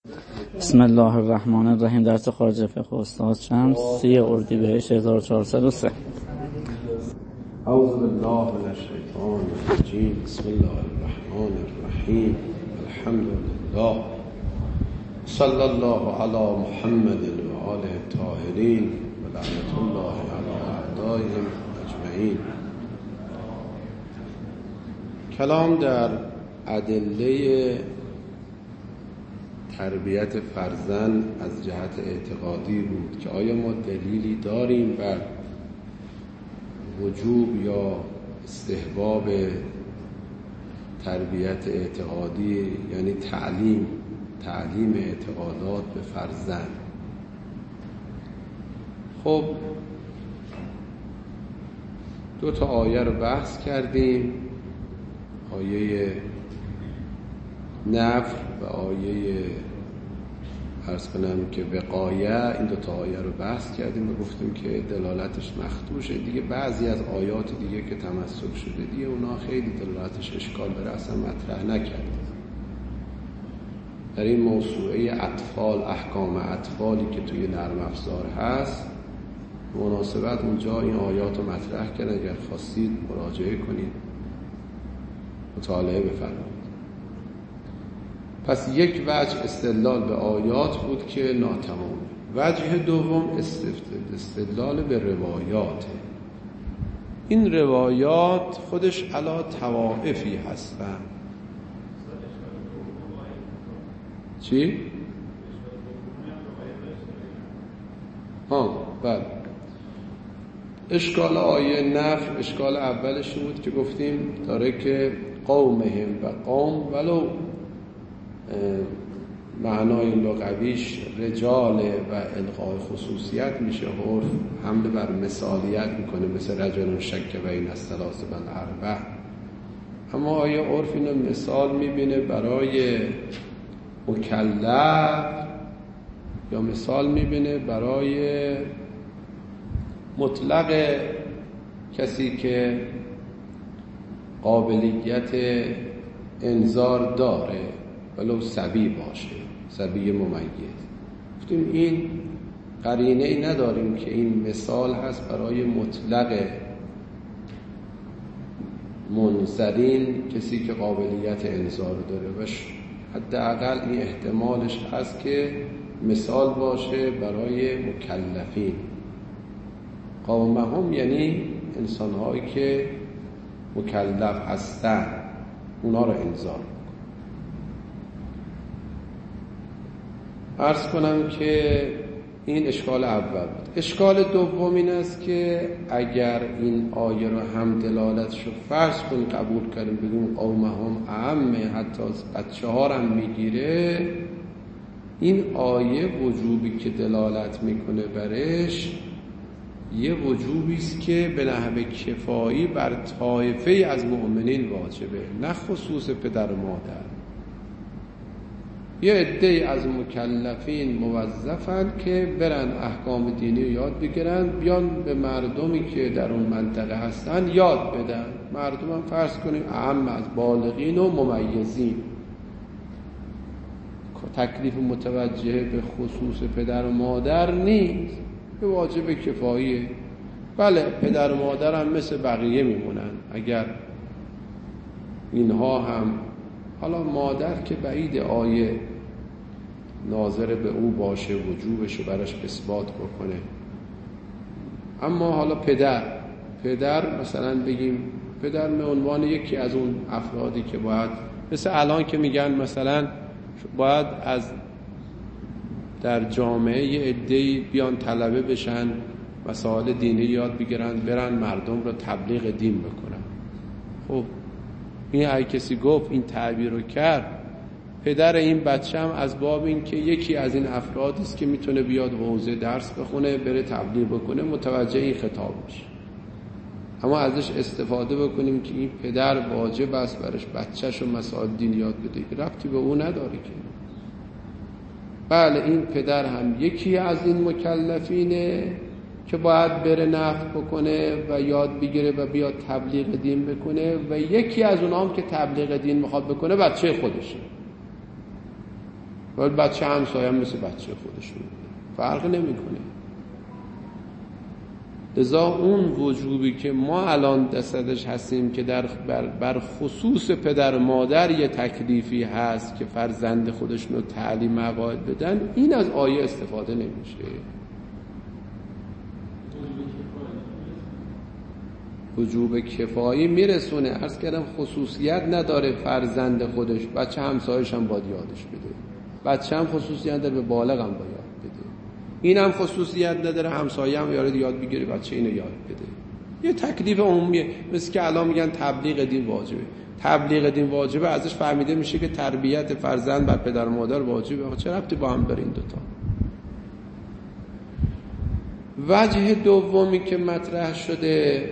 بسم الله الرحمن الرحیم. درس خارج فقه استاد شمس 3 اردیبهشت 1403. اعوذ بالله من الشیطان الرجیم. بسم الله الرحمن الرحیم. الحمد لله صلی الله علی محمد و آله الطاهرین و لعنت الله علی اعدائهم اجمعین. کلام در ادله تربیت فرزند از جهت اعتقادی بود که آیا ما دلیلی داریم بر وجوب یا استحباب تربیت اعتقادی، یعنی تعلیم اعتقادات به فرزند. خب 2 آیه رو بحث کردیم، آیه نفر و آیه عرض کنم که وقایه. این 2 آیه رو بحث کردیم و گفتیم که دلالتش مخدوشه دیگه. بعضی از آیات دیگه که تمسک شده دیگه اونا خیلی دلالتش اشکال داره، اصلا مطرح نکردیم. در این موسوعه اطفال، احکام اطفالی که توی نرم افزار هست، مناسبت اونجا این آیات رو مطرح کردن. اگر خواستید مراجعه کنید، مطالعه بفرمایید. پس یک وجه استدلال به آیات بود که ناتمام. وجه دوم استدلال به روایات. این روایات خودش علا طوائفی هستن. چی؟ بله. اشکال آیه نفر، اشکال اولش بود که گفتیم داره که قومهم و قوم ولو معنای لغویش رجاله و الغای خصوصیت میشه، عرف حمل بر مثالیت میکنه، مثل رجل شک بین الثلاث و الاربع. اما آیا عرف اینو مثال میبینه برای مکلف یا مثال میبینه برای مطلق کسی که قابلیت انذار داره ولو صبی باشه، صبی ممیز؟ گفتیم این قرینه ای نداریم که این مثال هست برای مطلق منذرین، کسی که قابلیت انذار داره. و حداقل این احتمالش هست که مثال باشه برای مکلفین. قومهم یعنی انسان‌هایی که مکلف هستن، اونا رو انذار. عرض کنم که این اشکال اول بود. اشکال دوم این است که اگر این آیه رو هم دلالتش رو فرض کنیم قبول کردیم، بگیم قومهم اعمه، حتی از بچه ها رو هم میگیره، این آیه وجوبی که دلالت میکنه برش یه وجوبی است که به نحو کفایی بر طایفه از مؤمنین واجبه، نه خصوص پدر و مادر. یه عده از مکلفین موظفن که برن احکام دینی رو یاد بگیرن، بیان به مردمی که در اون منطقه هستن یاد بدن. مردم هم فرض کنیم اعم از بالغین و ممیزین. تکلیف متوجه به خصوص پدر و مادر نیست، به واجب کفاییه. بله پدر و مادر هم مثل بقیه میمونن. اگر اینها هم، حالا مادر که بعید آیه ناظر به او باشه، وجوبشو براش اثبات بکنه. اما حالا پدر مثلا بگیم پدر به عنوان یکی از اون افرادی که باید، مثل الان که میگن مثلا باید از در جامعه یه عده‌ای بیان طلبه بشن، مسائل دینی یاد بگیرن، برن مردم رو تبلیغ دین بکنن. خب این اگه کسی گفت این تعبیر رو کرد، پدر این بچه هم از باب این که یکی از این افرادی است که میتونه بیاد حوزه درس بخونه، بره تبلیغ بکنه، متوجه این خطاب بشه. اما ازش استفاده بکنیم که این پدر واجب است برش بچه‌شو مسائل دین یاد بده، ربطی به او نداره که. بله این پدر هم یکی از این مکلفینه که باید بره نفع بکنه و یاد بگیره و بیاد تبلیغ دین بکنه، و یکی از اونام که تبلیغ دین میخواد بکنه بچه خودشه. ولی بچه همسایه هم مثل بچه خودشون فرق نمیکنه. لذا اون وجوبی که ما الان دستش هستیم که بر خصوص پدر و مادر یه تکلیفی هست که فرزند خودشون رو تعلیم عقاید بدن، این از آیه استفاده نمیشه. وجوب کفایی میرسونه. عرض کردم خصوصیت نداره فرزند خودش، بچه همسایش هم باید یادش بده، بچه هم خصوصیت نداره به بالغ هم باید بده، این هم خصوصیت نداره همسایه هم یاد بگیره بچه اینو یاد بده. یه تکلیف عمومیه. مثل که الان میگن تبلیغ دین واجبه. تبلیغ دین واجبه، ازش فهمیده میشه که تربیت فرزند بر پدر و مادر واجبه. چه ربطی با هم داره این دوتا؟ وجه دومی که مطرح شده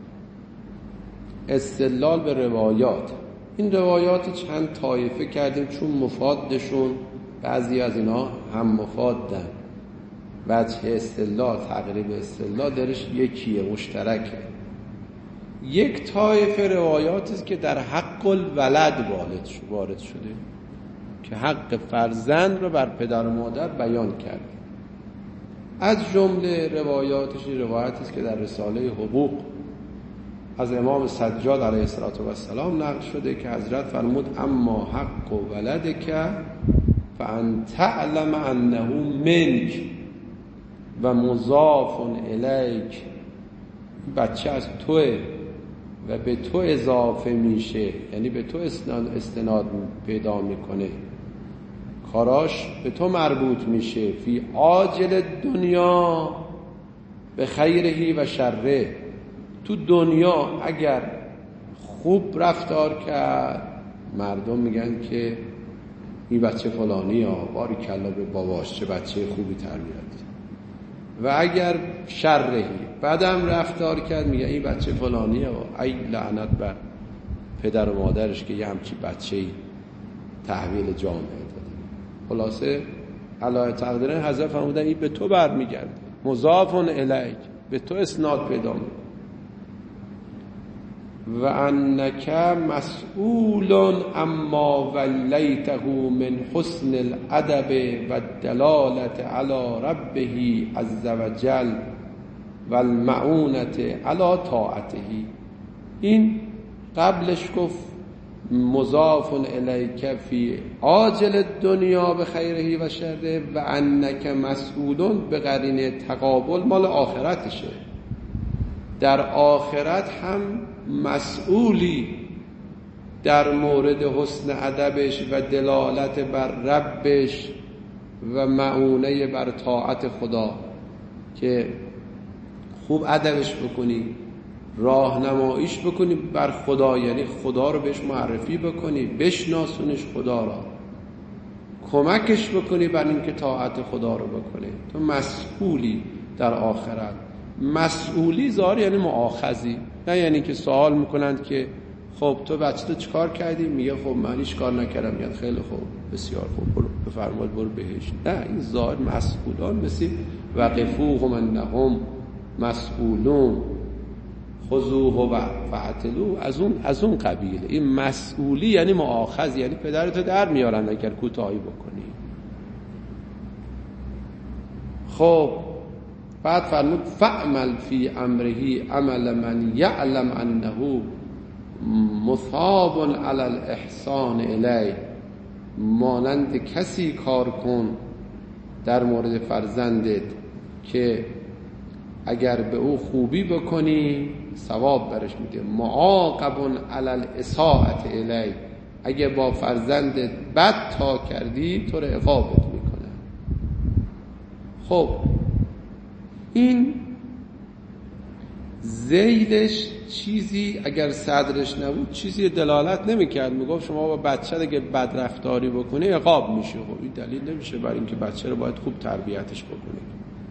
استدلال به روایات. این روایات چند طایفه کردیم چون مفادشون بعضی از اینا هم مفادن. وجه استدلال، تقریب استدلال درش یکیه، مشترکه. یک طایفه روایاتی است که در حق الولد وارد شده که حق فرزند رو بر پدر و مادر بیان کرده. از جمله روایاتش روایتی است که در رساله حقوق از امام سجاد علیه السلام نقل شده که حضرت فرمود اما حق ولدک فان تعلم انه منک و مضاف الیک. بچه از توه و به تو اضافه میشه، یعنی به تو استناد پیدا میکنه، کاراش به تو مربوط میشه. فی عاجل دنیا به خیرهی و شره. تو دنیا اگر خوب رفتار کرد مردم میگن که این بچه فلانی ها، باری کلا به باباش چه بچه خوبی تربیت. و اگر شرهی بعدم رفتار کرد میگن این بچه فلانی ها، ای لعنت بر پدر و مادرش که یه همچی بچه‌ای تحویل جامعه داده. خلاصه علای تقدیره حضرت فرمودن این به تو برمیگرده، مضاف الیک، به تو اسناد پیدا میکنه. و انک مسئول اما ولیته من حسن الادب و الدلالت علی ربه عز وجل و المعونت علی طاعته. این قبلش گفت مضاف الیک فی عاجل الدنیا به خیره و شره و انک مسئول به قرینه تقابل مال آخرتشه. در آخرت هم مسئولی در مورد حسن ادبش و دلالت بر ربش و معونه بر طاعت خدا، که خوب ادبش بکنی، راهنماییش بکنی بر خدا، یعنی خدا رو بهش معرفی بکنی، بشناسونش خدا را، کمکش بکنی بر اینکه طاعت خدا رو بکنه. تو مسئولی در آخرت. مسئولی ظاهر یعنی مؤاخذی، نه یعنی که سوال میکنند که خب تو بچه تو چیکار کردی؟ میگه خب من هیچ کار نکردم. میگه خیلی خوب، بسیار خوب، برو بفرمایید برو بهش. نه، این ظاهر مسئولان مثل وقفوهم انهم مسئولون خذوه و فاعتلوا، از اون قبیله. این مسئولی یعنی مؤاخذ، یعنی پدرتو در میارن اگر کوتاهی بکنی. خب بعد فرمود فعمل فی امره عمل من یعلم انه مثاب علی الاحسان الیه. مانند کسی کار کن در مورد فرزندت که اگر به او خوبی بکنی ثواب برش میده. معاقب علی الاساءة الیه. اگه با فرزندت بد تا کردی تو رو عقابت میکنه. خب این زیدش چیزی اگر صدرش نبود چیزی دلالت نمیکرد. میگفت شما با بچه اگه بد رفتاری بکنی عقاب میشه. خب این دلیل نمیشه برای اینکه بچه رو باید خوب تربیتش بکنید.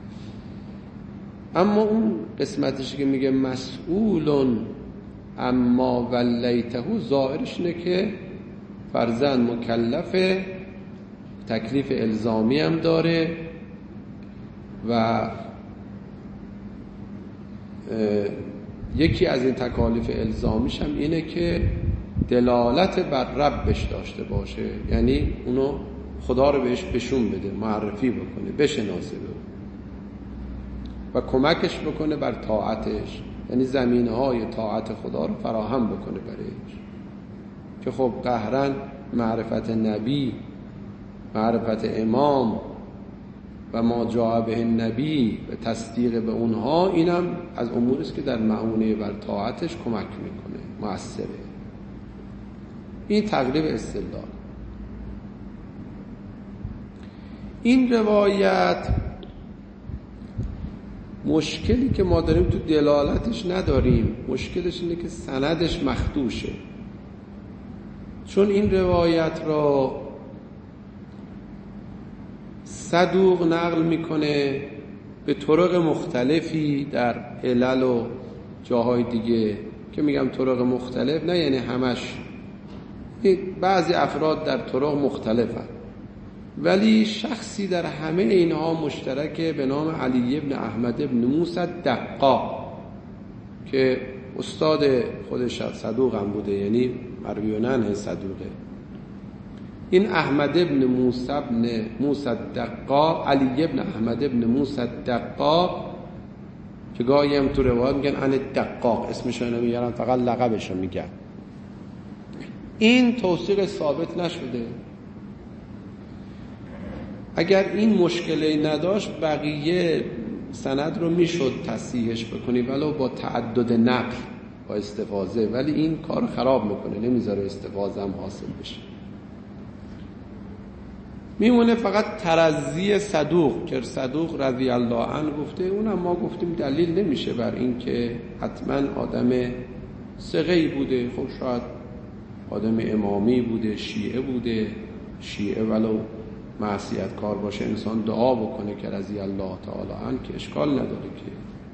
اما اون قسمتش که میگه مسئولون اما ولیته، ظاهرش اینه که فرزند مکلفه، تکلیف الزامی هم داره و یکی از این تکالیف الزامیش هم اینه که دلالت بر ربش داشته باشه، یعنی اونو خدا رو بهش بشون بده، معرفی بکنه، بشناسه و کمکش بکنه بر طاعتش، یعنی زمینه‌های طاعت خدا رو فراهم بکنه برایش. که خب قهرن معرفت نبی، معرفت امام و ما جاء به النبی و تصدیق به اونها، اینم از اموری است که در معونه بر طاعتش کمک میکنه، مؤثره. این تقریب استدلال. این روایت مشکلی که ما داریم تو دلالتش نداریم، مشکلش اینه که سندش مخدوشه. چون این روایت را صدوق نقل میکنه به طرق مختلفی در علل و جاهای دیگه، که میگم طرق مختلف نه یعنی همش، بعضی افراد در طرق مختلفن، ولی شخصی در همه اینها مشترکه به نام علی ابن احمد ابن موسی الدقاق که استاد خودش صدوق هم بوده، یعنی مرویونن صدوقه. این احمد ابن موسی الدقاق، علی ابن احمد ابن موسی الدقاق، که گاهی هم تو روایت میگن عن الدقاق، اسمشو نمیارن، فقط لقبشو میگن. این توثیق ثابت نشده. اگر این مشکلی نداشت بقیه سند رو میشد تصحیحش بکنی ولو با تعدد نقل، با استفاضه، ولی این کار خراب میکنه، نمیذاره استفاضه هم حاصل بشه. میمونه فقط ترضی صدوق که صدوق رضی الله عنه گفته. اونم ما گفتیم دلیل نمیشه بر این که حتما آدم ثقه‌ای بوده. خب شاید آدم امامی بوده، شیعه بوده، شیعه ولو معصیت کار باشه انسان دعا بکنه که رضی الله تعالی عنه، که اشکال نداره. که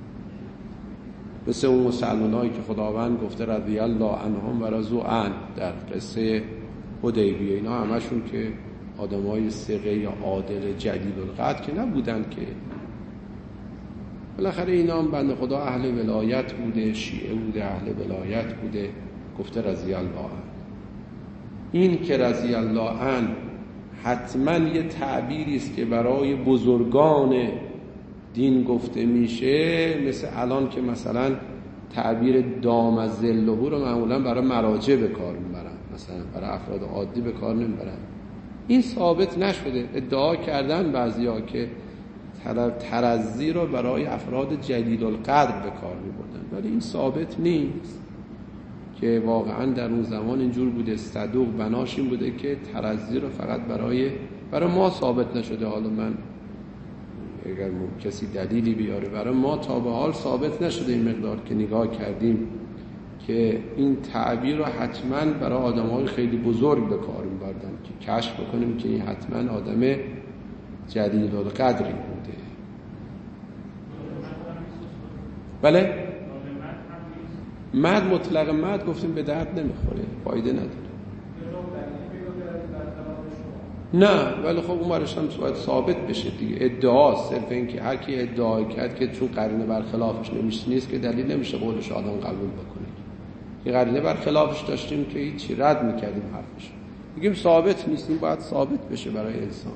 مثل اون مسلمانایی که خداوند گفته رضی الله عنهم و رضوا عنه در قصه حدیبیه، اینا همشون که آدمای ثقه یا عادل جلیل القدر که نبودن، که بالاخره اینا هم بنده خدا اهل ولایت بوده، شیعه بوده، اهل ولایت بوده، گفته رضی الله عنه. این که رضی الله عنه حتما یه تعبیری است که برای بزرگان دین گفته میشه، مثل الان که مثلا تعبیر دام ظله رو معمولا برای مراجع به کار میبرن، مثلا برای افراد عادی به کار نمیبرن. این ثابت نشده. ادعا کردن بعضیا که ترضی رو برای افراد جلیل القدر به کار میبردن، ولی این ثابت نیست که واقعا در اون زمان اینجور بوده. صدوق بناش این بوده که ترضی رو فقط برای ما ثابت نشده. حالا من اگر کسی دلیلی بیاره، برای ما تا به حال ثابت نشده این مقدار که نگاه کردیم که این تعبیر رو حتما برای آدم‌های خیلی بزرگ به کار می‌بردن، که کشف بکنیم که این حتما آدم جلیل القدری بوده. بله؟ مد مطلق مد گفتیم به درد نمیخوره، فایده نداره. نه، ولی خب اون برش هم باید ثابت بشه دیگه. ادعا صرف این که هر کی ادعا کرد که چون قرینه برخلافش نیست که دلیل نمیشه قولش آدم قبول بکنه. که قرینه برخلافش داشتیم که هیچی، رد میکردیم حرفش. میگیم ثابت نیست، این باید ثابت بشه برای انسان.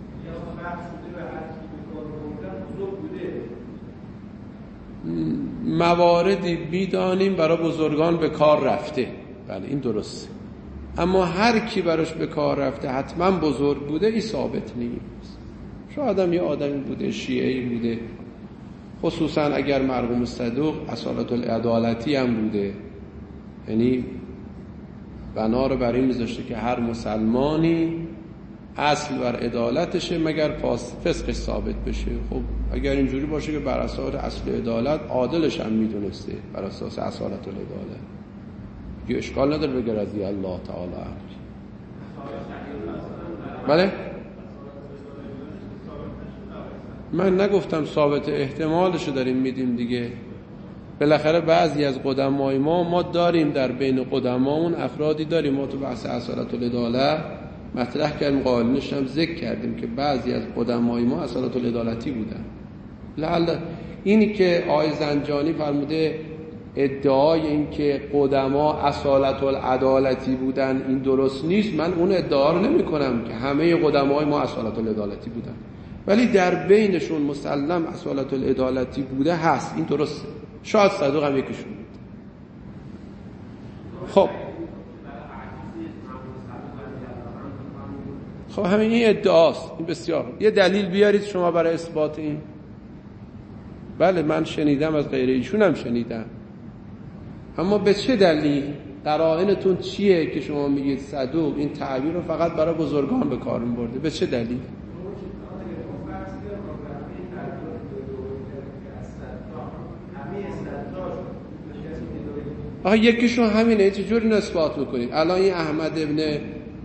مواردی میدانیم برای بزرگان به کار رفته، بله این درسته، اما هر کی براش به کار رفته حتما بزرگ بوده، این ثابت نیست. شاید هم یه آدمی بوده، شیعه‌ای بوده، خصوصا اگر مرحوم صدوق اصالت العدالتی هم بوده، یعنی بنا رو برای میذاشته که هر مسلمانی اصل بر عدالتشه مگر فسقش ثابت بشه. خب اگر اینجوری باشه که بر اساس اصل عدالت عادلش هم میدونسته، بر اساس اصالت العدالت، یه اشکال نداره بگه رضی الله تعالی عنه. بله؟ من نگفتم ثابت، احتمالشو داریم میدیم دیگه. بالاخره بعضی از قدمای ما داریم، در بین قدمامون افرادی داریم، ما تو بحث اصالت العدالت مطرح کردیم، قائلینش هم ذکر کردیم که بعضی از قدمای ما اصالت العدالتی بودن. لعل اینی که آقای زنجانی فرموده ادعای این که قدما اصالت العدالتی بودن این درست نیست. من اون ادعا رو نمی کنم که همه قدمای ما اصالت العدالتی بودن، ولی در بینشون مسلم اصالت العدالتی بوده هست، این درسته. شاید صدوق هم یکیشون بود. خب همین این ادعاست، این بسیار. یه دلیل بیارید شما برای اثبات این. بله من شنیدم، از غیر ایشون هم شنیدم، اما به چه دلیل؟ قرائنتون چیه که شما میگید صدوق این تعبیر رو فقط برای بزرگان به کار می‌برده؟ به چه دلیل؟ آخه یکیشون همینه، چجوری اثبات میکنید؟ الان این احمد ابن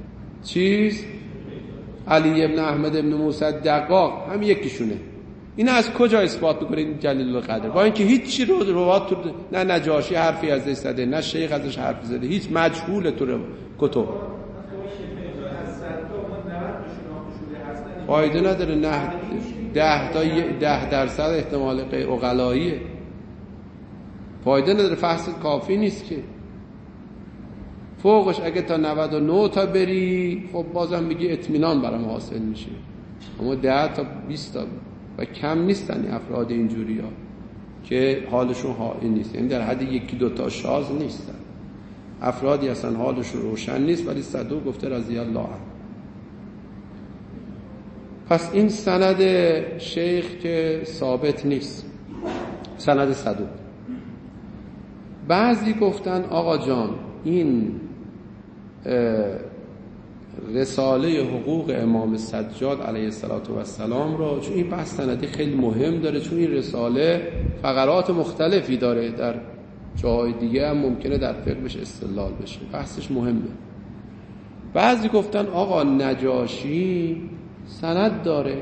علی ابن احمد ابن موسی دقاق هم یکیشونه. این از کجا اثبات میکنید جلیل القدر؟ با اینکه هیچ چی رو روات تو نه نجاشی حرفی ازش زده، نه شیخ ازش حرف زده، هیچ مجهول تو کتب. فایده نداره، نه 10% احتمال عقلاییه، فایده نداره، فحص کافی نیست که. فوقش اگه تا 99 تا بری خب بازم میگی اطمینان برام حاصل میشه، اما 10 تا 20 تا و کم نیستن افراد اینجوری ها که حالشون حائل نیست، یعنی در حد 1-2 تا شاذ نیستن، افرادی اصلا حالشون روشن نیست، ولی صدوق گفته رضی الله عنه. پس این سند شیخ که ثابت نیست، سند صدوق. بعضی گفتن آقا جان این رساله حقوق امام سجاد علیه السلام را، چون این بحث سندی خیلی مهم داره، چون این رساله فقرات مختلفی داره، در جاهای دیگه هم ممکنه در فقه بشه استدلال بشه، بحثش مهمه. بعضی گفتن آقا نجاشی سند داره،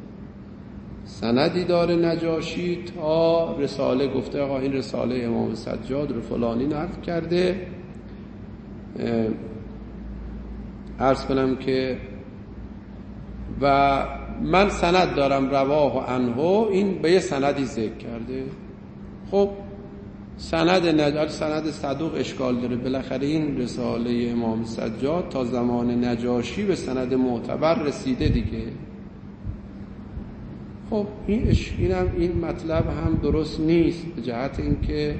سندی داره نجاشی تا رساله، گفته آقا این رساله امام سجاد رو فلانی نقل کرده. عرض کنم که و من سند دارم رواه عنه، این به یه سندی ذکر کرده. خب سند صدوق اشکال داره، بالاخره این رساله امام سجاد تا زمان نجاشی به سند معتبر رسیده دیگه. خب این مطلب هم درست نیست، به جهت اینکه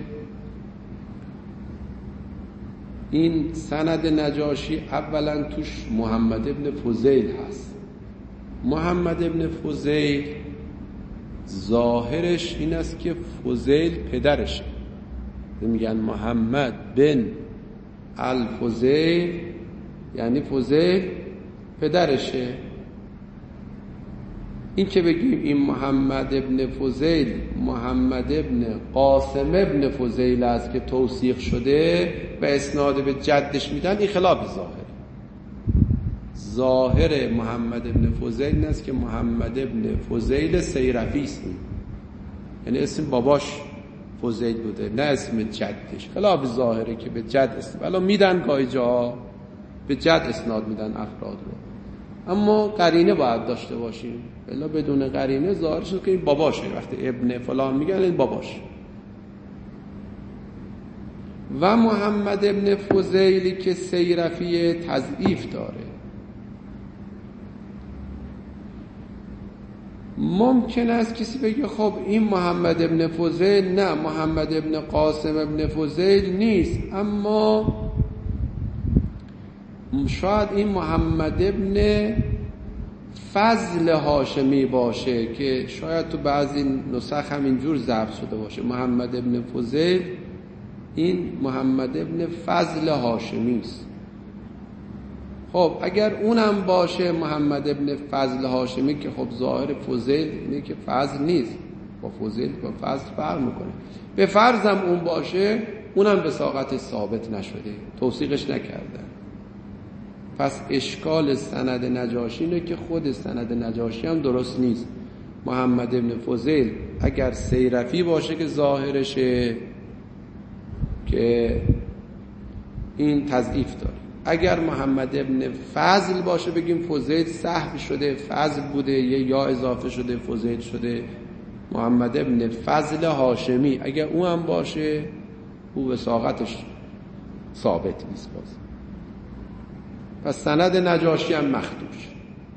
این سند نجاشی اولا توش محمد ابن فضیل هست. محمد ابن فضیل ظاهرش این است که فضیل پدرشه، میگن محمد بن الفضیل، یعنی فضیل پدرشه. این که بگیم این محمد ابن فضیل محمد ابن قاسم ابن فضیل است که توثیق شده و اسناد به جدش میدن، این خلاف ظاهر محمد ابن فضیل این است که محمد ابن فضیل سیرفی است، یعنی اسم باباش فضیل بوده نه اسم جدش، خلاف ظاهره که به جد اسم، ولی میدن گاهی جا به جد اسناد میدن افراد رو، اما قرینه باید داشته باشیم، الا بدون قرینه ظاهر شد که این باباشه، وقتی ابن فلان میگن این باباش. و محمد ابن فضیلی که سیرفی تضعیف داره، ممکن است کسی بگه خب این محمد ابن فضیل نه، محمد ابن قاسم ابن فضیل نیست، اما شاید این محمد ابن فضل هاشمی باشه که شاید تو بعضی نسخ هم اینجور ضبط شده باشه، محمد ابن فضیل این محمد ابن فضل هاشمی است. خب اگر اونم باشه محمد ابن فضل هاشمی، که خب ظاهر فضیل اینه که فضل نیست، با فضیل با فضل فرق میکنه، به فرضم اون باشه، اونم وثاقت ثابت نشده، توثیقش نکردن. پس اشکال سند نجاشی اینه که خود سند نجاشی هم درست نیست. محمد ابن فضیل اگر سیرفی باشه که ظاهرشه که این تضعیف داره، اگر محمد ابن فضل باشه بگیم فضیل سهو شده، فضل بوده، یه یا اضافه شده فضیل شده. محمد ابن فضل هاشمی اگر اون هم باشه او وثاقتش ثابت نیست باز. پس سند نجاشی هم مخدوش.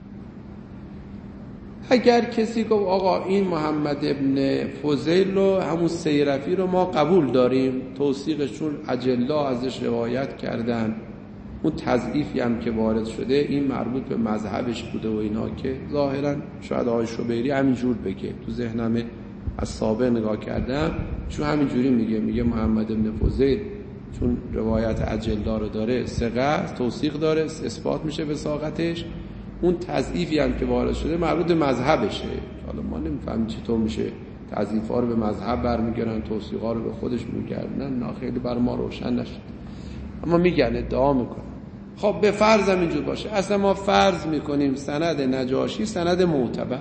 اگر کسی گفت آقا این محمد ابن فضیل رو، همون سیرفی رو ما قبول داریم، توثیقشون اجلا ازش روایت کردن، اون تضعیفی هم که وارد شده این مربوط به مذهبش بوده و اینا، که ظاهرا شاید آقای شبیری همینجور بگه، تو ذهنم از سابق نگاه کردم چون همینجوری میگه محمد ابن فضیل چون روایت اجلا رو داره، ثقه توثیق داره، اثبات میشه وثاقتش، اون تضعیفی هم که وارد شده مربوط به مذهبشه. حالا ما نمیفهمیم چطور میشه تضعیف‌ها رو به مذهب برمیگردن، توثیق‌ها رو به خودش میگردن، نه خیلی بر ما روشن نشد، اما میگن ادعا میکنن. خب به فرض هم اینجور باشه، اصلا ما فرض میکنیم سند نجاشی سند معتبر.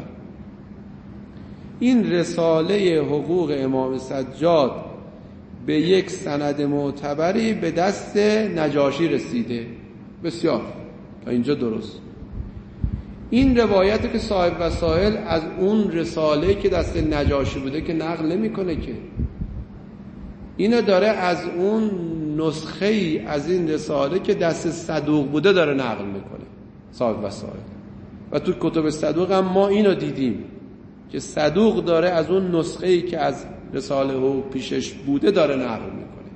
این رساله حقوق امام سجاد به یک سند معتبری به دست نجاشی رسیده، بسیار تا اینجا درست. این روایتی که صاحب وسائل از اون رساله که دست نجاشی بوده که نقل نمیکنه، که اینو داره از اون نسخه ای از این رساله که دست صدوق بوده داره نقل میکنه صاحب وسائل. و تو کتب صدوق هم ما اینو دیدیم که صدوق داره از اون نسخه ای که از رساله و پیشش بوده داره نقل میکنه.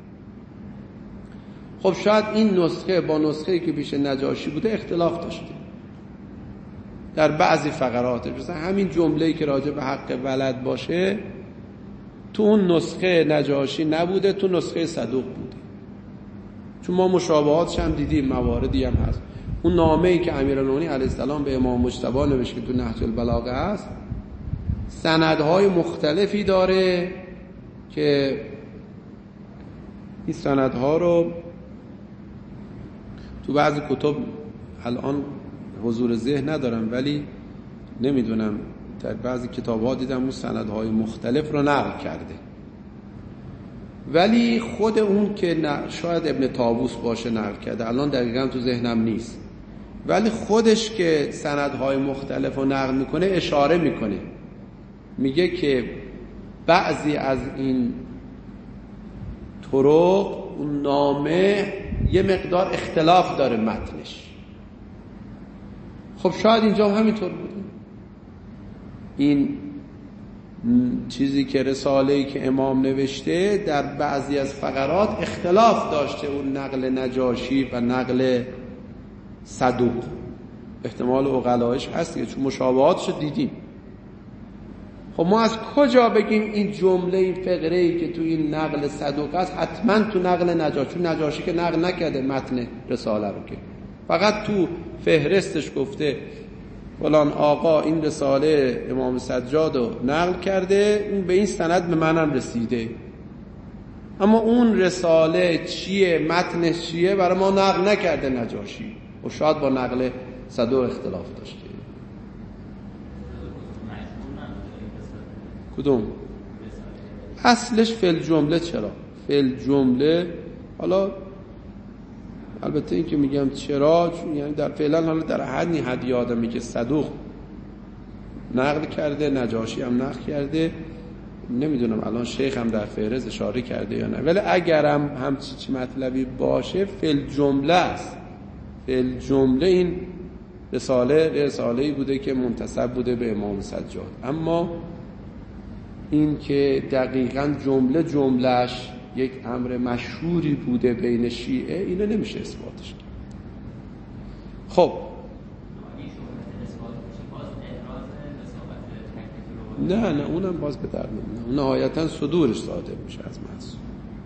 خب شاید این نسخه با نسخه ای که پیش نجاشی بوده اختلاف داشته در بعضی فقراتش، مثلا همین جمله‌ای که راجع به حق ولد باشه تو اون نسخه نجاشی نبوده، تو نسخه صدوق بوده. چون ما مشابهاتش هم دیدیم، مواردی هم هست. اون نامه‌ای که امیرالمومنین علیه السلام به امام مجتبی نوشت که تو نهج البلاغه هست، سندهای مختلفی داره که این سندها رو تو بعضی کتب الان حضور ذهن ندارم، ولی نمیدونم در بعضی کتاب‌ها دیدم اون سندهای مختلف رو نقل کرده. ولی خود اون که شاید ابن طاووس باشه نقل کرده، الان دقیقاً تو ذهنم نیست، ولی خودش که سندهای مختلف رو نقل میکنه اشاره میکنه، میگه که بعضی از این طرق اون نامه یه مقدار اختلاف داره متنش. خب شاید اینجا همینطور بوده. این چیزی که رساله‌ای که امام نوشته در بعضی از فقرات اختلاف داشته، اون نقل نجاشی و نقل صدوق. احتمال عقلایش هست که چون مشابهاتشو دیدیم. خب ما از کجا بگیم این جمله، این فقره‌ای که تو این نقل صدوق است حتما تو نقل نجاشی؟ چون نجاشی که نقل نکرده متن رساله رو، که فقط تو فهرستش گفته فلان آقا این رساله امام سجاد رو نقل کرده، اون به این سند به منم رسیده، اما اون رساله چیه، متنش چیه، برای ما نقل نکرده نجاشی و شاید با نقل صدوق اختلاف داشته. کدوم؟ اصلش فی الجمله. چرا فی الجمله؟ حالا البته این که میگم چرا، یعنی در فعلا حالا در حدی آدمی که صدوق نقل کرده، نجاشی هم نقل کرده، نمیدونم الان شیخ هم در فهرست اشاره کرده یا نه، ولی اگرم همچی مطلبی باشه فی الجمله است. فی الجمله این رساله‌ای بوده که منتسب بوده به امام سجاد، اما این که دقیقاً جملهش یک امر مشهوری بوده بین شیعه، اینو نمیشه اثباتش کرد. خب نه اونم باز به در نمیاد، اون نهایتاً صدورش صادر میشه از معصوم.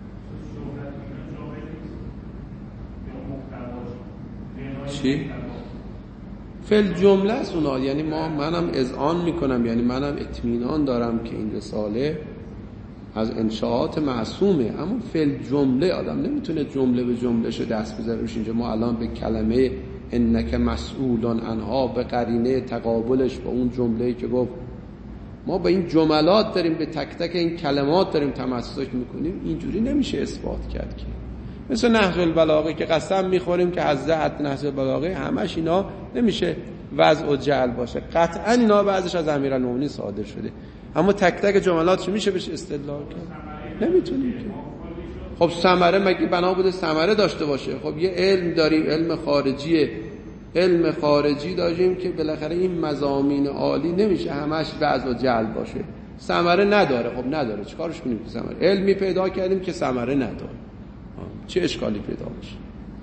چی؟ فل جمله است اونا، یعنی منم اذعان میکنم، یعنی منم اطمینان دارم که این رساله از انشاءات معصومه، اما فل جمله آدم نمیتونه جمله به جملهش دست بذاره روش. اینجا ما الان به کلمه انک مسئولان عنها به قرینه تقابلش با اون جمله‌ای که گفت، ما به این جملات داریم، به تک تک این کلمات داریم تمسک میکنیم، اینجوری نمیشه اثبات کرد. که مثل نهج البلاغه که قسم میخوریم که از نهج البلاغه همش اینا نمیشه وضع و جعل باشه، قطعا اینا بعضیش از امیرالمومنین صادر شده، اما تک تک جملاتش میشه بهش استدلال کرد؟ نمیتونیم که. خب ثمره مگه بنا بوده ثمره داشته باشه؟ خب یه علم داریم، علم خارجیه، علم خارجی داشتیم که بالاخره این مضامین عالی نمیشه همش وعظ و جلب باشه، ثمره نداره. خب نداره چیکارش کنیم که ثمره؟ علمی پیدا کردیم که ثمره نداره، چه اشکالی پیدا میشه؟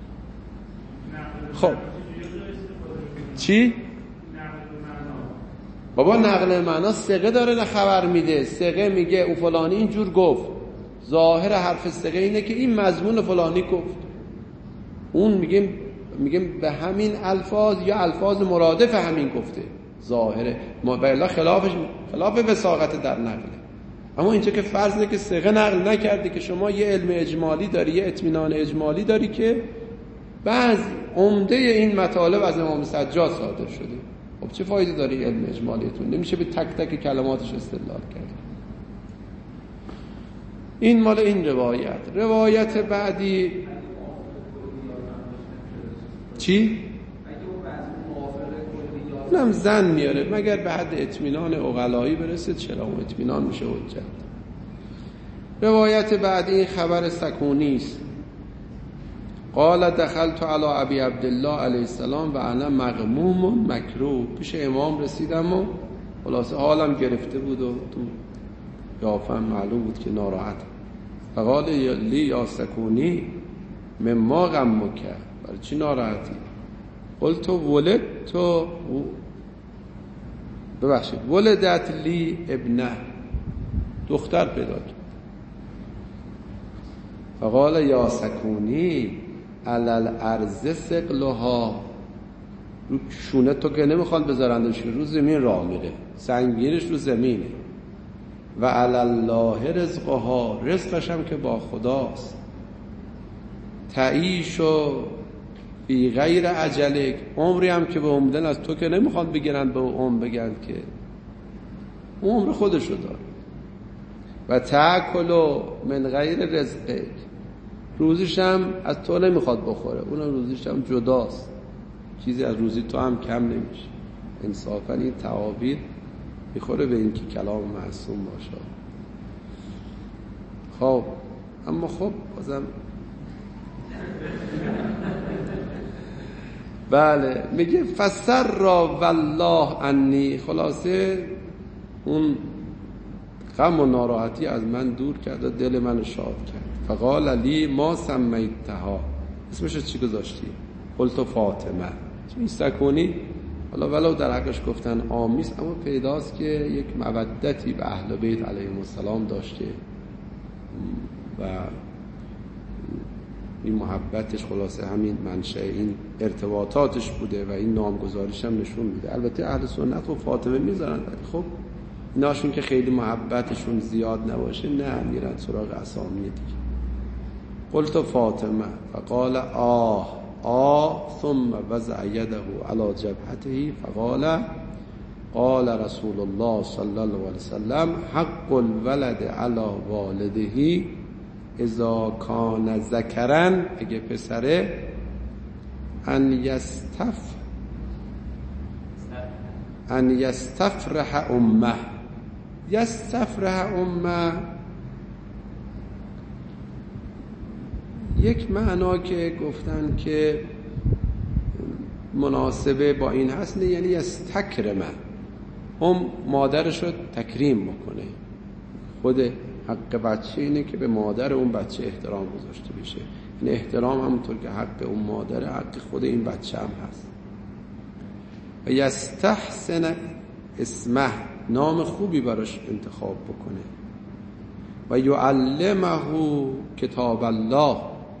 خب چی؟ بابا نقل معنا صیغه داره نه خبر میده. صیغه میگه او فلانی اینجور گفت، ظاهر حرف صیغه اینه که این مضمون فلانی گفت. اون میگیم به همین الفاظ یا الفاظ مرادف همین گفته، ظاهره ما بلا خلاف وساقت در نقله. اما اینجا که فرض نه که صیغه نقل نکرده، که شما یه علم اجمالی داری، یه اطمینان اجمالی داری که بعض عمده این مطالب از امام سجاد صادر شده. خب چه فایده داره علم اجمالیتون؟ نمیشه به تک تک کلماتش استدلال کرد. این مال این روایت بعدی چی؟ اونم زن میاره مگر به حد اطمینان عقلایی برسه، چرا اون اطمینان میشه حجت. روایت بعدی خبر سکونی است. قال دخلت علی ابی عبدالله علیه السلام و انا مغموم مکروه. پیش امام رسیدم و خلاصه حالم گرفته بود و تو قیافم معلوم بود که ناراحتم. فقال لی یا سکونی مما غمک، برای چی ناراحتی؟ قلت ولدت لی ابنه، دختر پیدا کرد. فقال یا سکونی علل ارض ثقلها، رو شونه تو که نمیخوان بذارندش، رو زمین راه میره، سنگینش رو زمینه. و علالله رزقها، رزقش هم که با خداست. تعیشو فی غیر اجلک، عمری هم که به عمدن از تو که نمیخوان بگیرن به عمر بگن که عمر خودشو داره. و تاکلو من غیر رزقک، روزیش هم از تو نمیخواد بخوره، اونم روزیش هم جداست، چیزی از روزی تو هم کم نمیشه. انصافا این تعابیر میخوره به این که کلام معصوم باشه. خب اما خب بازم بله میگه فسر را والله انی، خلاصه اون غم و ناراحتی از من دور کرد و دل من شاد کرد. فقال لی ما سمیتها، اسمش چی گذاشتی؟ قلت فاطمه. این سکونی حالا ولو در حقش گفتن آمیز، اما پیداست که یک مودتی به اهل بیت علیهم السلام داشته و این محبتش خلاصه همین منشأ این ارتباطاتش بوده و این نامگذاریش هم نشون میده. البته اهل سنت و فاطمه میذارن، ولی خب ایناشون که خیلی محبتشون زیاد نباشه نه میرن سراغ اسامی دیگه. قلت فاطمه فقال ثم وضع يده على جبهته فقال قال رسول الله صلی الله علیه وسلم حق الولد على والده اذا کان ذکرا، اگه پسره، ان یستفرح امه. یستفرح امه یک معنا که گفتن که مناسبه با این هست، یعنی یستکرمه، مادرش رو تکریم بکنه. خود حق بچه اینه که به مادر اون بچه احترام گذاشته بشه. این احترام همونطور که حق اون مادره، حق خود این بچه هم هست. و یستحسن اسمه، نام خوبی براش انتخاب بکنه. و یعلمه کتاب الله،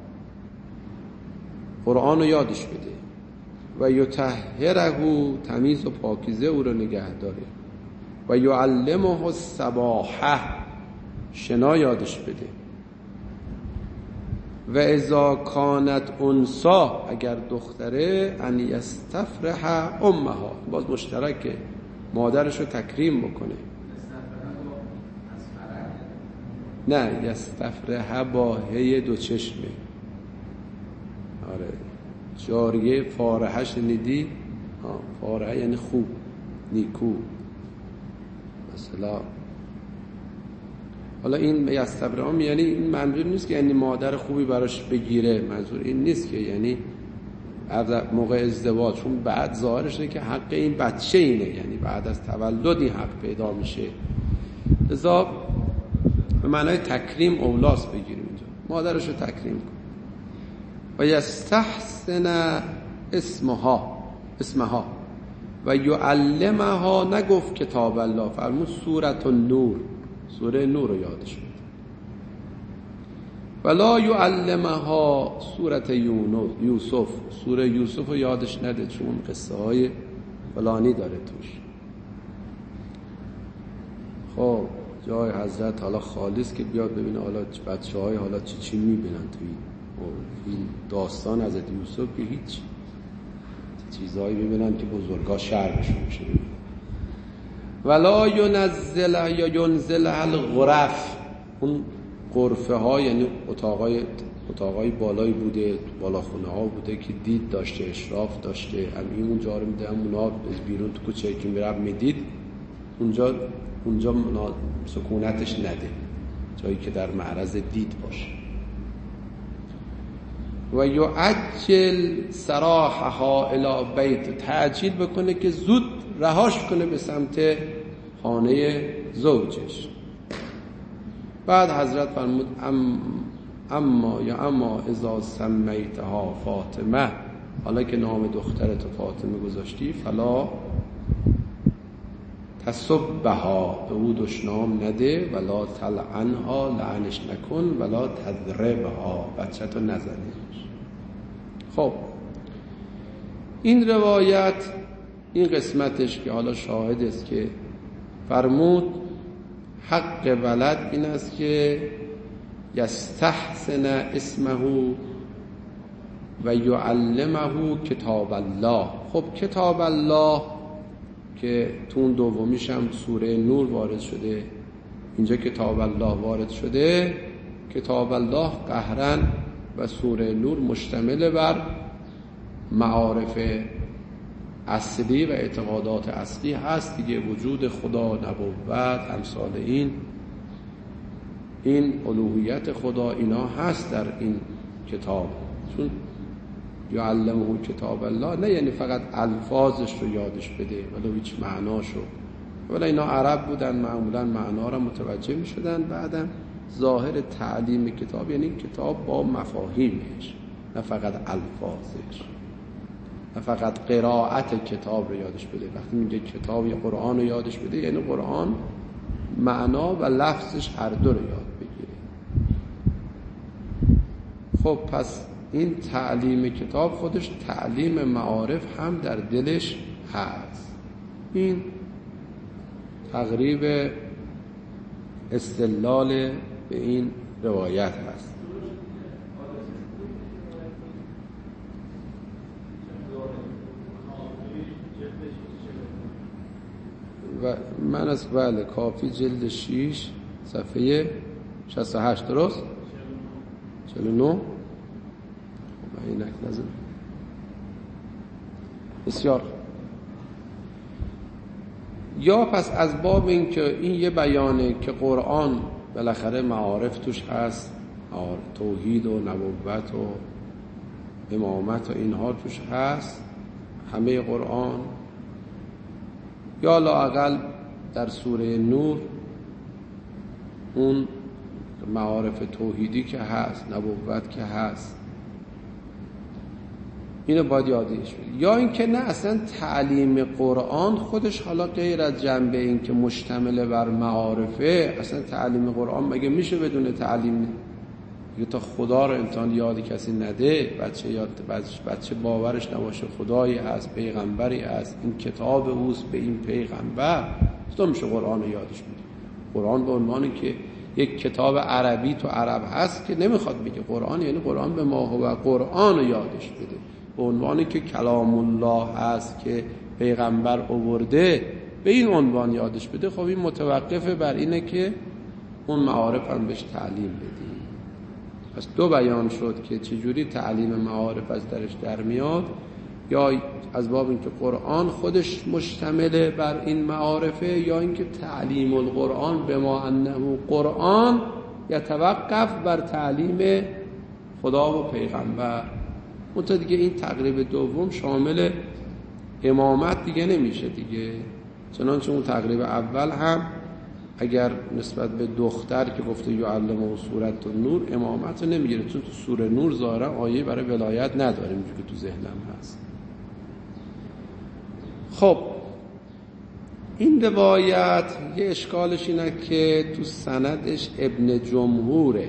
قرآن رو یادش بده. و یطهره، تمیز و پاکیزه او رو نگه داره. و یعلمه السباحه، شنا یادش بده. و اذا کانت انثا، اگر دختره، ان یستفرح امها، باز مشترکه، مادرش رو تکریم بکنه. نه یستفرح با هی دو چشمه. آره جاریه فارحه شنیدی؟ فارحه یعنی خوب، نیکو. مثلا حالا این یستبرئ یعنی این منظور نیست که یعنی مادر خوبی براش بگیره، منظور این نیست که یعنی موقع ازدواج، چون بعد ظاهرش اینه که حق این بچه اینه، یعنی بعد از تولد این حق پیدا میشه، لذا به معنای تکریم اولاس بگیریم اینجا، مادرش رو تکریم کن. و یستحسن اسمها و یعلمها، نگفت کتاب الله، فرمود سورة النور، سوره نور رو یادش بده. ولا یعلمها سورة یوسف، سوره یوسف رو یادش نده چون قصه های فلانی داره توش. خب جای حضرت حالا خالص که بیاد ببینه حالا بچه های حالا چی میبینن توی این داستان حضرت یوسف، که هیچ چیزهایی میبینن که بزرگا شرمشون میشه. ولا ینزل الغرف، اون غرفه ها یعنی اتاقای بالایی بوده، بالاخونه ها بوده که دید داشته، اشراف داشته، همین اونجا رو میده، همونا بیرون تو کوچه که میرم میدید، اونجا سکونتش نده، جایی که در معرض دید باشه. و یعجل سراحها الی بیت، تعجیل بکنه که زود رهاش کنه به سمت خانه زوجش. بعد حضرت فرمود اما اذا سمیتها فاطمه، حالا که نام دخترت فاطمه گذاشتی، فلا تسبها، به او دشنام نده، ولا تلعنها، لعنش نکن، ولا تضربها، بچه‌تو نزنیش. خب این روایت، این قسمتش که حالا شاهد است که فرمود حق ولد این است که یستحسن اسمه و یعلمه کتاب الله. خب کتاب الله که تو اون دومیش هم سوره نور وارد شده، اینجا کتاب الله وارد شده. کتاب الله قهرن و سوره نور مشتمل بر معارف اصلی و اعتقادات اصلی هست دیگه، وجود خدا، نبوت، امثال این الوهیت خدا، اینا هست در این کتاب. چون یعلمه کتاب الله نه یعنی فقط الفاظش رو یادش بده ولی هیچ معناشو، ولی اینا عرب بودن، معمولا معنا رو متوجه می شدن. بعدم ظاهر تعلیم کتاب یعنی کتاب با مفاهیمش، نه فقط الفاظش، نه فقط قرائت کتاب رو یادش بده. وقتی میگه کتاب یا قرآن رو یادش بده یعنی قرآن معنا و لفظش هر دو رو یاد بگیره. خب پس این تعلیم کتاب خودش تعلیم معارف هم در دلش هست. این تقریب استدلال به این روایت هست. و من از بله کافی جلد 6 صفحه 68 درست 49 اینک نظر بسیار. یا پس از باب این که این یه بیانه که قرآن بالاخره معارف توش هست، توحید و نبوت و امامت و اینها توش هست، همه قرآن، یا لااقل در سوره نور اون معارف توحیدی که هست، نبوت که هست، اینو باید یادش بدید. یا اینکه نه اصلا تعلیم قرآن خودش حالا غیر از جنبه این که مشتمل بر معارفه، اصلا تعلیم قرآن مگه میشه بدون تعلیم؟ یه تا خدا رو امتحان یاد کسی نده، بچه باورش نباشه خدایی هست، پیغمبری هست، این کتاب اوست به این پیغمبر، تو میشه قرآن رو یادش بده. قرآن به عنوانی که یک کتاب عربی تو عرب هست که نمیخواد بگه قرآن یعنی قرآن به ما هو قرآن رو یادش بده، به عنوانی که کلام الله هست که پیغمبر آورده به این عنوان یادش بده. خب این متوقفه بر اینه که اون معارف هم بهش تعلیم بدیم. پس دو بیان شد که چجوری تعلیم معارف از درش در میاد یا از باب اینکه قرآن خودش مشتمل بر این معارفه، یا اینکه تعلیم القرآن به ما انه قرآن یتوقف بر تعلیم خدا و پیغمبر. منتها دیگه این تقریب دوم شامل امامت دیگه نمیشه دیگه، چنانچه اون تقریب اول هم اگر نسبت به دختر که گفته یعلمه سورة النور امامت رو نمیگیره، چون تو سوره نور ظاهرا آیه برای ولایت نداره اینجوری که تو ذهنم هست. خب این روایت یه اشکالش اینه که تو سندش ابن جمهوره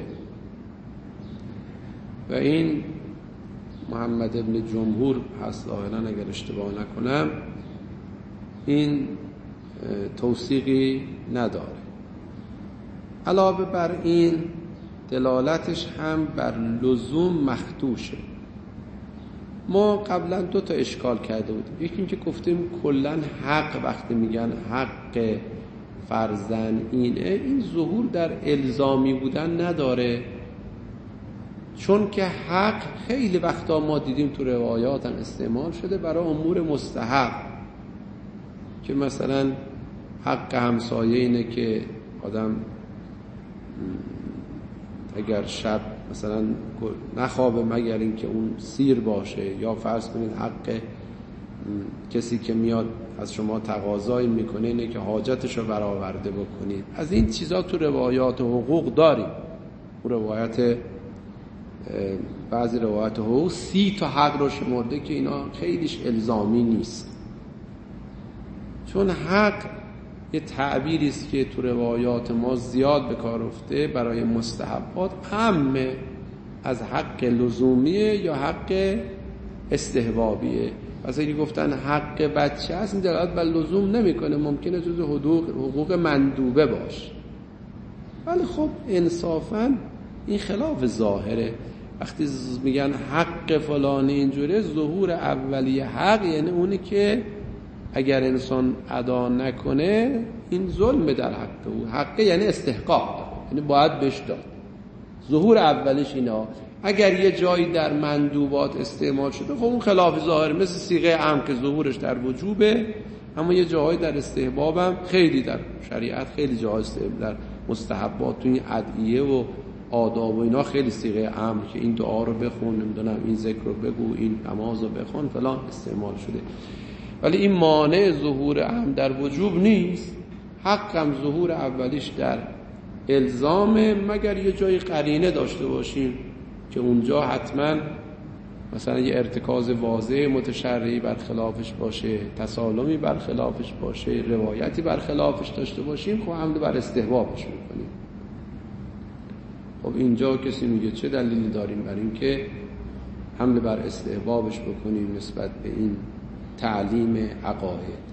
و این محمد ابن جمهور هست ظاهرا اگر اشتباه نکنم، این توثیقی نداره. علاوه بر این دلالتش هم بر لزوم مخدوشه. ما قبلا 2 تا اشکال کرده بودیم. یکی این که گفتیم کلن حق وقتی میگن حق فرزن این ظهور در الزامی بودن نداره، چون که حق خیلی وقتا ما دیدیم تو روایات هم استعمال شده برای امور مستحب، که مثلا حق همسایه اینه که آدم اگر شب مثلا نخوابه مگر اینکه اون سیر باشه، یا فرض کنید حق کسی که میاد از شما تقاضایی میکنه اینه که حاجتش رو برآورده بکنید. از این چیزا تو روایات حقوق داریم. اون روایت بعضی روایات حقوق 30 تا حق رو شمرده که اینا خیلیش الزامی نیست، چون حق یه تعبیری است که تو روایات ما زیاد به کار رفته برای مستحبات، عامه از حق لزومیه یا حق استحبابیه. پس اگه گفتن حق بچه هست این دلالت بر لزوم نمیکنه، ممکنه جز حقوق مندوبه باشه. ولی خب انصافاً این خلاف ظاهره. وقتی میگن حق فلانی اینجوره، ظهور اولی حق یعنی اونی که اگر انسان ادا نکنه این ظلم در حق او. حق یعنی استحقاق، یعنی باید بهش داد. ظهور اولیش اینا. اگر یه جایی در مندوبات استعمال شده خب اون خلاف ظاهر، مثل صیغه امر که ظهورش در وجوبه، اما یه جایی در استحباب هم خیلی در شریعت خیلی جاها در مستحبات تو این ادعیه و آداب و اینا خیلی صیغه امر که این دعا رو بخون، نمیدونم این ذکر رو بگو، این نماز رو بخون فلان استعمال شده. ولی این مانع ظهور امر در وجوب نیست. حق هم ظهور اولیش در الزامه، مگر یه جای قرینه داشته باشیم که اونجا حتما مثلا یه ارتکاز واضح متشرعی برخلافش باشه، تسالمی برخلافش باشه، روایتی برخلافش داشته باشیم، خب حمل بر استحبابش میکنیم. خب اینجا کسی میگه چه دلیلی داریم برای این که حمل بر استحبابش بکنیم نسبت به این تعلیم عقاید؟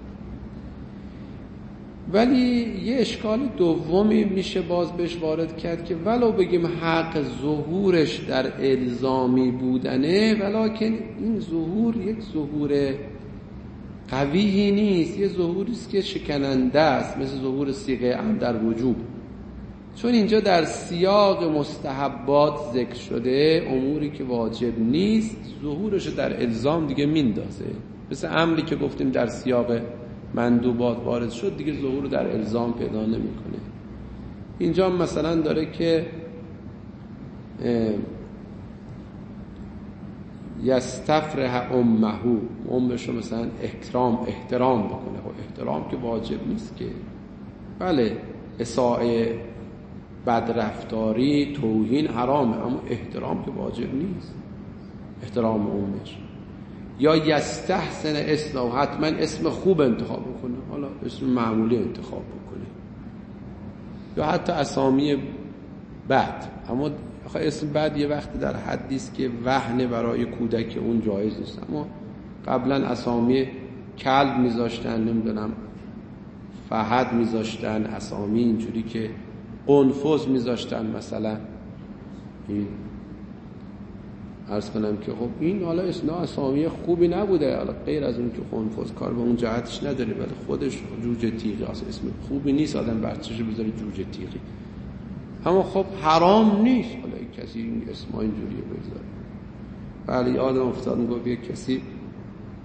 ولی یه اشکال دومی میشه باز بهش وارد کرد که ولو بگیم حق ظهورش در الزامی بودنه، ولکن این ظهور یک ظهور قویی نیست، یه ظهوری است که شکننده است، مثل ظهور صیغه امر در وجوب. چون اینجا در سیاق مستحبات ذکر شده، اموری که واجب نیست ظهورش در الزام دیگه میندازه، مثل امری که گفتیم در سیاق مندوبات وارد شد دیگه ظهور در الزام پیدا نمیکنه. اینجا مثلا داره که یستفرح امش رو مثلا احترام بکنه. خب احترام که واجب نیست که. بله اساءه، بدرفتاری، توهین حرامه، اما احترام که واجب نیست، احترام امش. یا یستحسن اسم، حتما اسم خوب انتخاب بکنه، حالا اسم معمولی انتخاب بکنه، یا حتی اسامی بد. اما اسم بد یه وقتی در حدی است که وهن برای کودک اون جایز نیست. اما قبلا اسامی کلب میذاشتن، نمیدونم فهد میذاشتن، اسامی اینجوری که قنفذ میذاشتن مثلا. این عرض کنم که خب این حالا اسامی خوبی نبوده، حالا غیر از اون که قنفذ کار به اون جهتش نداره، ولی خودش جوجه تیغی اصلا اسم خوبی نیست آدم بچه‌شو بذاره جوجه تیغی. اما خب حرام نیست حالا کسی این اسم اینجوری بذاره. ولی آدم افتاد میگفت یک کسی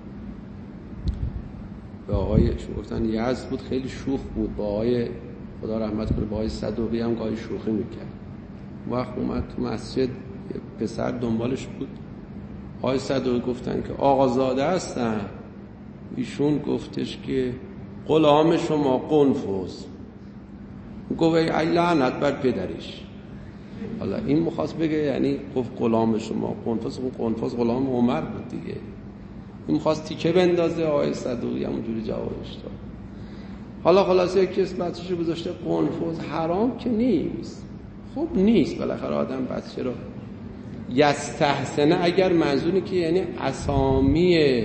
به آقای گفتن یزد بود، خیلی شوخ بود، با آقای خدا رحمت کنه با آقای صدوقی هم گاهی شوخی میکرد. وقت اومد تو مسجد پسر دنبالش بود، آقای صدوقی گفتن که آقازاده هستن، ایشون گفتش که غلام شما قنفذ. گفت ای لعنت بر پدرش. حالا این می‌خواست بگه یعنی گفت غلام شما قنفذ، قنفذ غلام عمر بود دیگه. این می‌خواست تیکه بندازه، آقای صدوقی همونجوری جوابش داد. حالا خلاصه یک کس بچه‌شو گذاشته قنفذ، حرام که نیست، خوب نیست بالاخره آدم بچه رو یستحسنه، اگر منظوری که یعنی اسامی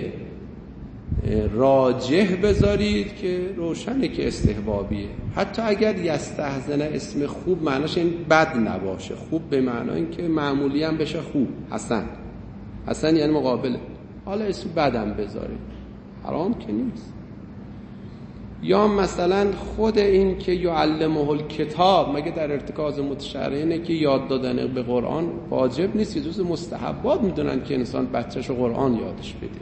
راجح بذارید که روشنه که استحبابیه. حتی اگر یستحسنه اسم خوب معناش این بد نباشه، خوب به معنای این که معمولی هم بشه خوب، حسن. حسن یعنی مقابله. حالا اسم بدم بذارید، حرام که نیست. یا مثلا خود این که یعلمه الکتاب، مگه در ارتکاز متشرعینه که یاد دادن به قرآن واجب نیست، یه جزء مستحبات میدونن که انسان بچه‌شو قرآن یادش بده.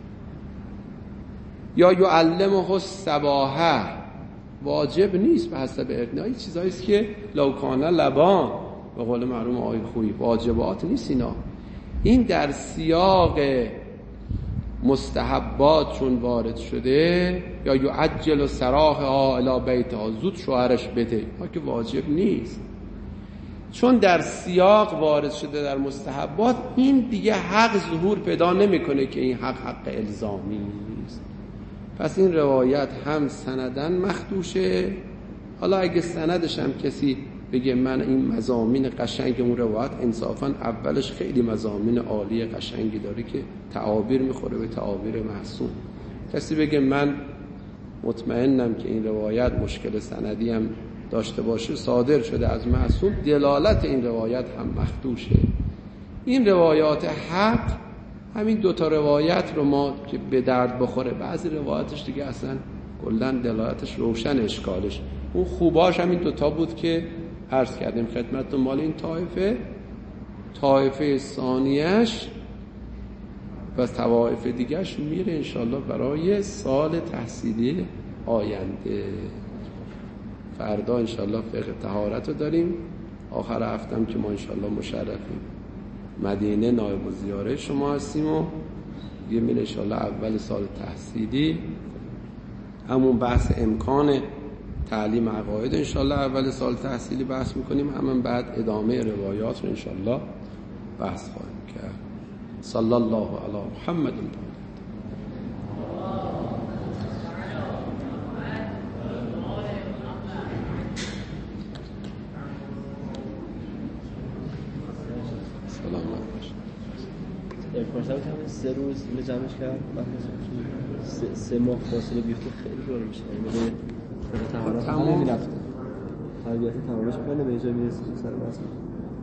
یا یعلمه السباحه، واجب نیست به حسب ارتنایی، چیزایی است که لو کان لبان، به قول مرحوم آقای خویی، واجبات نیست اینا. این در سیاق مستحبات چون وارد شده، یا یعجل سراحها الی بیتها، زود شوهرش بده، ما که واجب نیست. چون در سیاق وارد شده در مستحبات، این دیگه حق ظهور پیدا نمیکنه که این حق الزامی نیست. پس این روایت هم سندن مخدوشه. حالا اگه سندش هم کسی بگه من این مضامین قشنگ اون روایت، انصافا اولش خیلی مضامین عالی قشنگی داره که تعابیر میخوره به تعابیر معصوم، کسی بگه من مطمئنم که این روایت مشکل سندی هم داشته باشه، صادر شده از معصوم، دلالت این روایت هم مخدوشه. این روایات حق، همین دوتا روایت رو ما که به درد بخوره، بعضی روایتش دیگه اصلا کلن دلالتش روشن، اشکالش اون خوباش همین دوتا بود که عرض کردیم خدمتتون. مال این طایفه ثانیش و طوایف دیگهش میره انشالله برای سال تحصیلی آینده. فردا انشالله فقه طهارت رو داریم، آخر هفتم که ما انشالله مشرفیم مدینه نایب الزیاره شما هستیم و یه میره انشالله اول سال تحصیلی همون بحث امکان تعلیم عقاید انشالله اول سال تحصیلی بحث میکنیم، همون بعد ادامه روایات رو انشالله بحث خواهیم کرد. صلی الله علی محمد. پارسال که 3 روز اینو جمعش کرد، بعد 3 ماه فاصله بیفته خیلی جور میشه. یعنی طهارت تمام میرفته. تربیت تمامش کنه به جای میرسه سر واسه